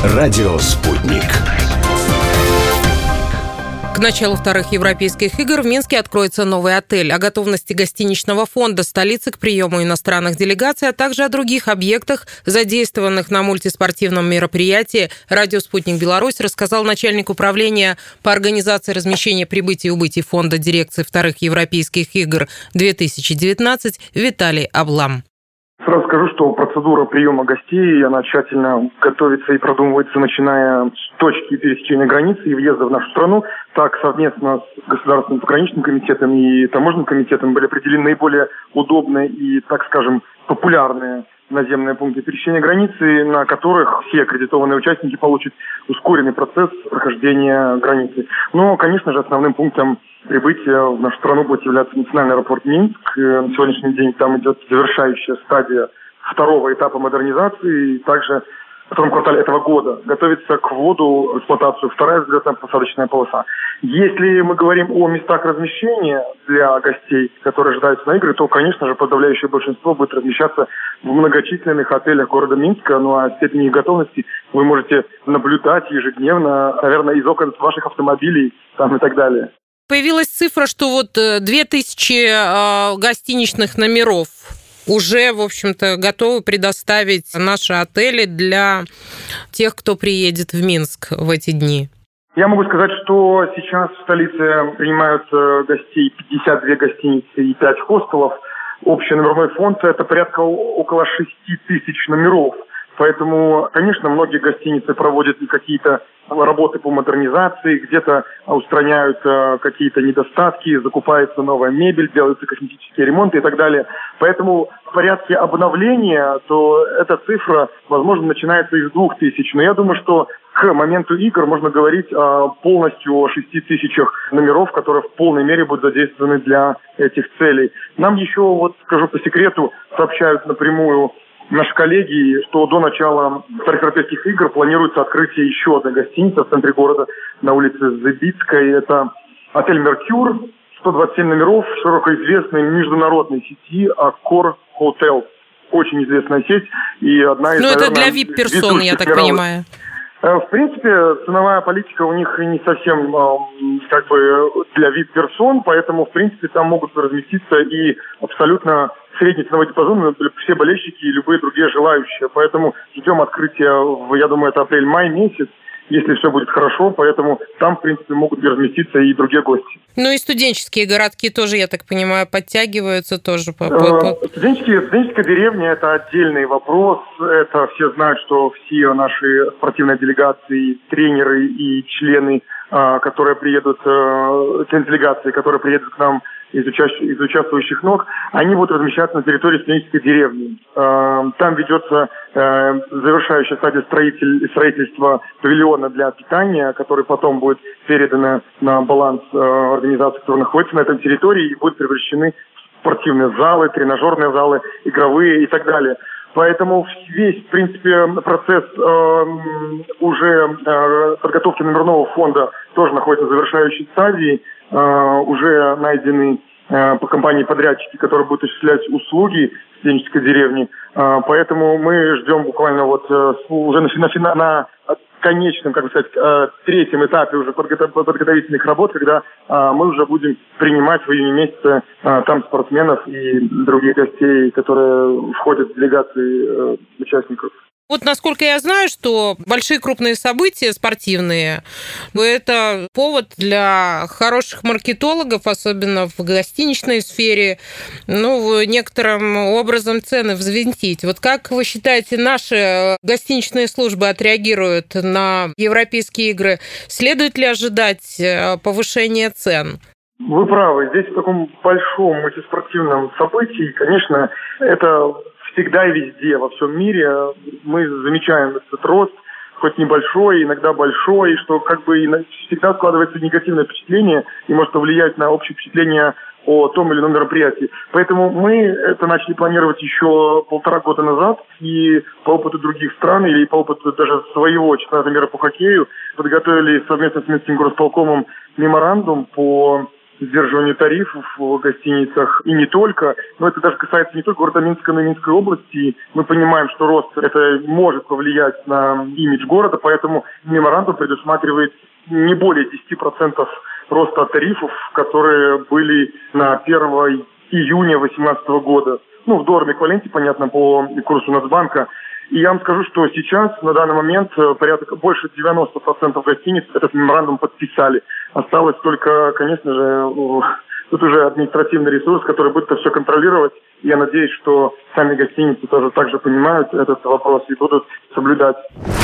Радио «Спутник». К началу вторых Европейских игр в Минске откроется новый отель. О готовности гостиничного фонда столицы к приему иностранных делегаций, а также о других объектах, задействованных на мультиспортивном мероприятии, радио «Спутник Беларусь» рассказал начальник управления по организации размещения прибытий и убытий фонда дирекции вторых Европейских игр 2019 Виталий Аблам. Сразу скажу, что процедура приема гостей, она тщательно готовится и продумывается, начиная с точки пересечения границы и въезда в нашу страну. Так, совместно с Государственным пограничным комитетом и таможенным комитетом были определены наиболее удобные и, так скажем, популярные наземные пункты пересечения границы, на которых все аккредитованные участники получат ускоренный процесс прохождения границы. Но, конечно же, основным пунктом прибытия в нашу страну будет являться национальный аэропорт Минск. На сегодняшний день там идет завершающая стадия второго этапа модернизации. И также в втором квартале этого года готовится к вводу в эксплуатацию вторая взлетно-посадочная полоса. Если мы говорим о местах размещения для гостей, которые ожидаются на игры, то, конечно же, подавляющее большинство будет размещаться в многочисленных отелях города Минска. Ну а степень их готовности вы можете наблюдать ежедневно, наверное, из окон ваших автомобилей там и так далее. Появилась цифра, что 2000 гостиничных номеров уже, в общем-то, готовы предоставить наши отели для тех, кто приедет в Минск в эти дни. Я могу сказать, что сейчас в столице принимают гостей 52 гостиницы и 5 хостелов. Общий номерной фонд – это порядка около 6 тысяч номеров. Поэтому, конечно, многие гостиницы проводят какие-то работы по модернизации, где-то устраняют какие-то недостатки, закупается новая мебель, делаются косметические ремонты и так далее. Поэтому в порядке обновления, то эта цифра, возможно, начинается из 2000. Но я думаю, что к моменту игр можно говорить полностью о 6 тысячах номеров, которые в полной мере будут задействованы для этих целей. Нам еще, скажу по секрету, сообщают напрямую наши коллеги, что до начала вторых Европейских игр планируется открытие еще одной гостиницы в центре города на улице Забитской. Это отель «Меркюр», 127 номеров, широко известной международной сети Accor Hotels. Очень известная сеть и одна из, это для VIP-персон, я так понимаю. В принципе, ценовая политика у них не совсем для VIP-персон, поэтому, в принципе, там могут разместиться и абсолютно средний ценовой диапазон, все болельщики и любые другие желающие. Поэтому ждем открытия, я думаю, это апрель-май месяц, если все будет хорошо, поэтому там, в принципе, могут разместиться и другие гости. Ну и студенческие городки тоже, я так понимаю, подтягиваются тоже. Студенческая деревня – это отдельный вопрос. Это все знают, что все наши спортивные делегации, тренеры и члены, которые приедут, делегации, которые приедут к нам из участвующих ног, они будут размещаться на территории студенческой деревни. Там ведется завершающая стадия строительства павильона для питания, который потом будет передан на баланс организаций, которые находятся на этой территории, и будут превращены в спортивные залы, тренажерные залы, игровые и так далее. Поэтому весь, в принципе, процесс уже подготовки номерного фонда тоже находится в завершающей стадии. Уже найдены по компании-подрядчики, которые будут осуществлять услуги в студенческой деревне. Поэтому мы ждем буквально уже на конечном, третьем этапе уже подготовительных работ, когда мы уже будем принимать в июне месяце там спортсменов и других гостей, которые входят в делегации участников. Насколько я знаю, что большие крупные события спортивные – это повод для хороших маркетологов, особенно в гостиничной сфере, некоторым образом цены взвинтить. Как вы считаете, наши гостиничные службы отреагируют на Европейские игры? Следует ли ожидать повышения цен? Вы правы. Здесь в таком большом мультиспортивном событии, конечно, это всегда и везде, во всем мире мы замечаем этот рост, хоть небольшой, иногда большой, что всегда складывается негативное впечатление и может повлиять на общее впечатление о том или ином мероприятии. Поэтому мы это начали планировать еще 1,5 года назад, и по опыту других стран или по опыту даже своего чемпионата мира по хоккею подготовили совместно с Минским горосполкомом меморандум по сдерживанию тарифов в гостиницах и не только. Но это даже касается не только города Минска, но и Минской области. Мы понимаем, что рост это может повлиять на имидж города, поэтому меморандум предусматривает не более 10% роста тарифов, которые были на 1 июня 2018 года. В долларовом эквиваленте, понятно, по курсу Нацбанка. И я вам скажу, что сейчас, на данный момент, порядка больше 90% гостиниц этот меморандум подписали. Осталось только, конечно же, тут уже административный ресурс, который будет это все контролировать. Я надеюсь, что сами гостиницы тоже также понимают этот вопрос и будут соблюдать.